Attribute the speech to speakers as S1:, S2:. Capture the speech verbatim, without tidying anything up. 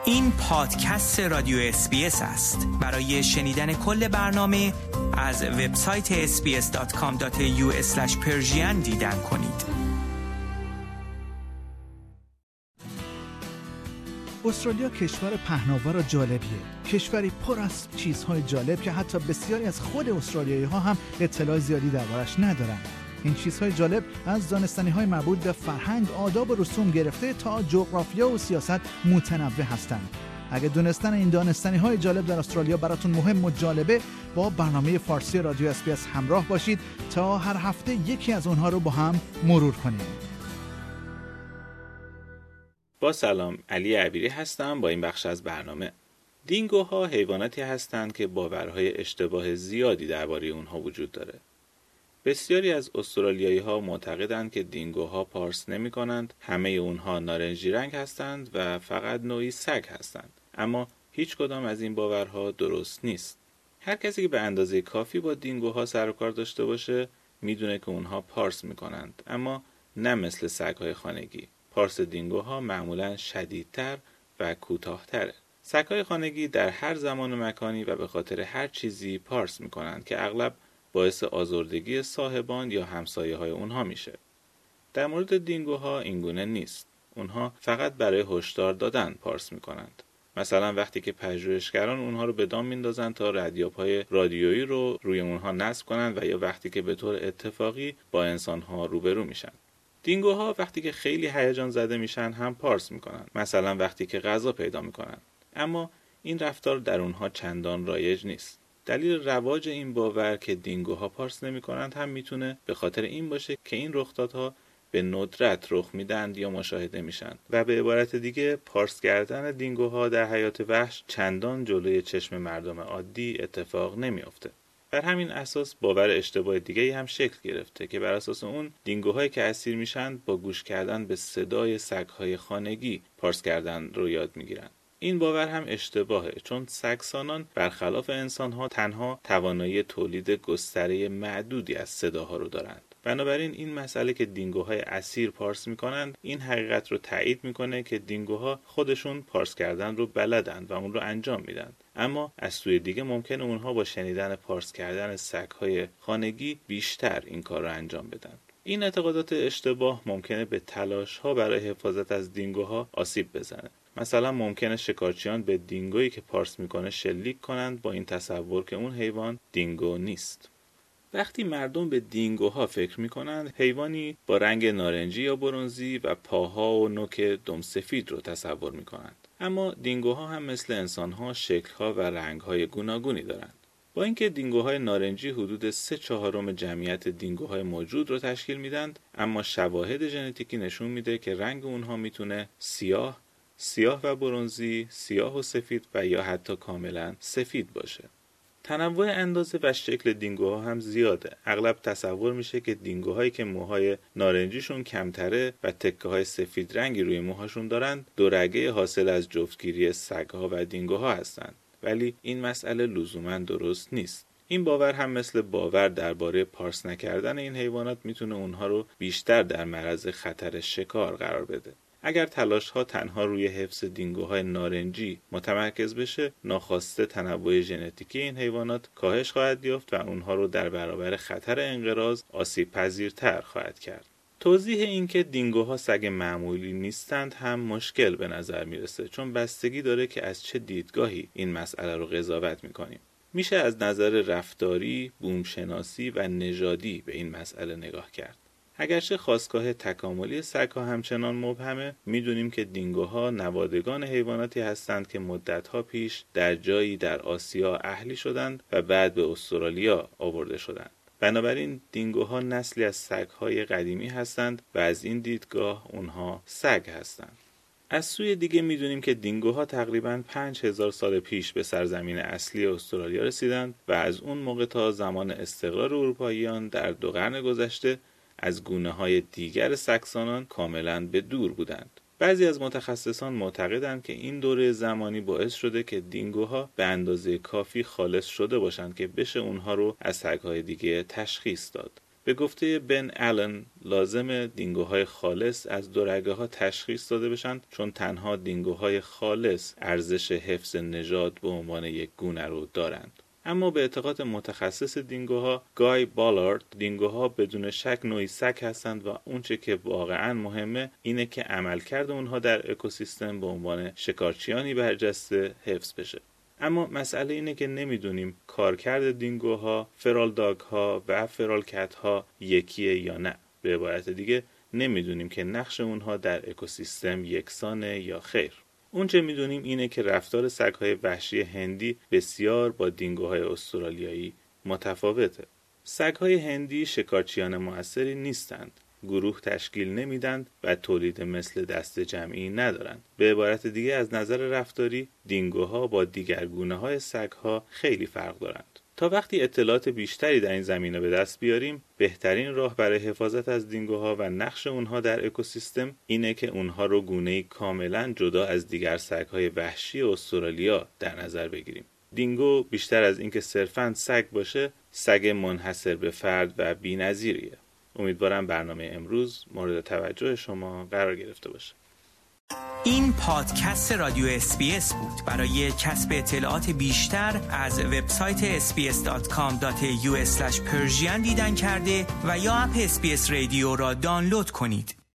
S1: این پادکست رادیو اس بی اس است. برای شنیدن کل برنامه از وبسایت اس بی اس دات کام دات ای یو اسلش پرشین دیدن کنید.
S2: استرالیا کشور پهناور و جالبیه. کشوری پر از چیزهای جالب که حتی بسیاری از خود استرالیایی ها هم اطلاع زیادی دربارش ندارن. این چیزهای جالب از دانستنی‌های مربوط به فرهنگ، آداب و رسوم گرفته تا جغرافیا و سیاست متنوع هستند. اگه دونستن این دانستنی‌های جالب در استرالیا براتون مهم و جالبه، با برنامه فارسی رادیو اس بی اس همراه باشید تا هر هفته یکی از اونها رو با هم مرور کنیم.
S3: با سلام، علی عبیری هستم با این بخش از برنامه. دینگوها حیواناتی هستند که باورهای اشتباه زیادی درباره اونها وجود داره. بسیاری از استرالیایی‌ها معتقدند که دینگوها پارس نمی‌کنند، همه اونها نارنجی رنگ هستند و فقط نوعی سگ هستند. اما هیچ کدام از این باورها درست نیست. هر کسی که به اندازه کافی با دینگوها سر و کار داشته باشه، میدونه که اونها پارس می‌کنند، اما نه مثل سگ‌های خانگی. پارس دینگوها معمولاً شدیدتر و کوتاه‌تره. سگ‌های خانگی در هر زمان و مکانی و به خاطر هر چیزی پارس می‌کنند که اغلب باعث آزردگی صاحبان یا همسایه‌های اونها میشه. در مورد دینگوها اینگونه نیست. اونها فقط برای هشدار دادن پارس میکنند. مثلا وقتی که پژوهشگران اونها رو به دام میندازن تا ردیاب‌های رادیویی رو روی اونها نصب کنند و یا وقتی که به طور اتفاقی با انسان‌ها روبرو میشن. دینگوها وقتی که خیلی هیجان زده میشن هم پارس میکنن. مثلا وقتی که غذا پیدا میکنن. اما این رفتار در اونها چندان رایج نیست. دلیل رواج این باور که دینگوها پارس نمی کنند هم میتونه به خاطر این باشه که این رخدادها به ندرت رخ میدن یا مشاهده میشن و به عبارت دیگه پارس کردن دینگوها در حیات وحش چندان جلوی چشم مردم عادی اتفاق نمیافته. بر همین اساس باور اشتباه دیگه هم شکل گرفته که بر اساس اون دینگوهایی که اسیر میشن با گوش کردن به صدای سگ‌های خانگی پارس کردن رو یاد میگیرن. این باور هم اشتباهه، چون سگسانان برخلاف انسان‌ها تنها توانایی تولید گستره معدودی از صداها رو دارند. بنابراین این مسئله که دینگوهای اسیر پارس میکنند این حقیقت رو تایید میکنه که دینگوها خودشون پارس کردن رو بلدند و اون رو انجام میدن. اما از سوی دیگه ممکنه اونها با شنیدن پارس کردن سگ‌های خانگی بیشتر این کار رو انجام بدن. این اعتقادات اشتباه ممکنه به تلاش‌ها برای حفاظت از دینگوها آسیب بزنه. مثلا ممکنه شکارچیان به دینگویی که پارس میکنه شلیک کنند با این تصور که اون حیوان دینگو نیست. وقتی مردم به دینگوها فکر میکنند، حیوانی با رنگ نارنجی یا برنزی و پاها و نوک دم سفید رو تصور میکنند. اما دینگوها هم مثل انسانها شکل‌ها و رنگ‌های گوناگونی دارند. با اینکه دینگوهای نارنجی حدود سه چهارم جمعیت دینگوهای موجود رو تشکیل میدند، اما شواهد ژنتیکی نشون میده که رنگ اونها میتونه سیاه، سیاه و برنزی، سیاه و سفید و یا حتی کاملا سفید باشه. تنوع اندازه و شکل دینگوها هم زیاده. اغلب تصور میشه که دینگوهایی که موهای نارنجیشون کمتره و تکه‌های سفید رنگی روی موهاشون دارن، دورگه حاصل از جفتگیری سگ‌ها و دینگوها هستند. ولی این مسئله لزوماً درست نیست. این باور هم مثل باور درباره پارس نکردن این حیوانات میتونه اونها رو بیشتر در معرض خطر شکار قرار بده. اگر تلاش‌ها تنها روی حفظ دینگوهای نارنجی متمرکز بشه، ناخواسته تنوع ژنتیکی این حیوانات کاهش خواهد یافت و اونها رو در برابر خطر انقراض آسیب پذیرتر خواهد کرد. توضیح این که دینگوها سگ معمولی نیستند هم مشکل به نظر میرسه، چون بستگی داره که از چه دیدگاهی این مسئله رو قضاوت میکنیم. میشه از نظر رفتاری، بومشناسی و نژادی به این مسئله نگاه کرد. اگرچه خاستگاه تکاملی سگ‌ها همچنان مبهمه، میدونیم که دینگوها نوادگان حیواناتی هستند که مدت‌ها پیش در جایی در آسیا اهلی شدند و بعد به استرالیا آورده شدند. بنابراین دینگوها نسلی از سگ‌های قدیمی هستند و از این دیدگاه اونها سگ هستند. از سوی دیگه میدونیم که دینگوها تقریباً پنج هزار سال پیش به سرزمین اصلی استرالیا رسیدند و از اون موقع تا زمان استقرار اروپاییان در دو قرن گذشته از گونه‌های دیگر سگسانان کاملاً به دور بودند. بعضی از متخصصان معتقدند که این دوره زمانی باعث شده که دینگوها به اندازه کافی خالص شده باشند که بشه اونها رو از سگ‌های دیگه تشخیص داد. به گفته بن آلن لازم دینگوهای خالص از دو رگه ها تشخیص داده بشن، چون تنها دینگوهای خالص ارزش حفظ نژاد به عنوان یک گونه رو دارند. اما به اعتقاد متخصص دینگوها گای بالارد، دینگوها بدون شک نوعی سگ هستند و اونچه که واقعا مهمه اینه که عملکرد اونها در اکوسیستم به عنوان شکارچیانی برجسته حفظ بشه. اما مسئله اینه که نمیدونیم کارکرد دینگوها، فرال داگ‌ها و فرال کت‌ها یکیه یا نه. به عبارت دیگه نمیدونیم که نقش اونها در اکوسیستم یکسانه یا خیر. اونچه میدونیم اینه که رفتار سگ‌های وحشی هندی بسیار با دینگوهای استرالیایی متفاوته. سگ‌های هندی شکارچیان موثری نیستند. گروه تشکیل نمیدند و تولید مثل دست جمعی ندارند. به عبارت دیگه از نظر رفتاری دینگوها با دیگر گونه‌های سگ‌ها خیلی فرق دارند. تا وقتی اطلاعات بیشتری در این زمینه به دست بیاریم، بهترین راه برای حفاظت از دینگوها و نقش اونها در اکوسیستم اینه که اونها رو گونه‌ای کاملا جدا از دیگر سگ‌های وحشی استرالیا در نظر بگیریم. دینگو بیشتر از اینکه صرفاً سگ باشه، سگ منحصر به فرد و بی‌نظیریه. امیدوارم برنامه امروز مورد توجه شما قرار گرفته باشه.
S1: این پادکست رادیو اس بی اس بود. برای کسب اطلاعات بیشتر از وبسایت اس بی اس دات کام دات ای یو اسلش پرژین دیدن کرده و یا اپ اس بی اس رادیو را دانلود کنید.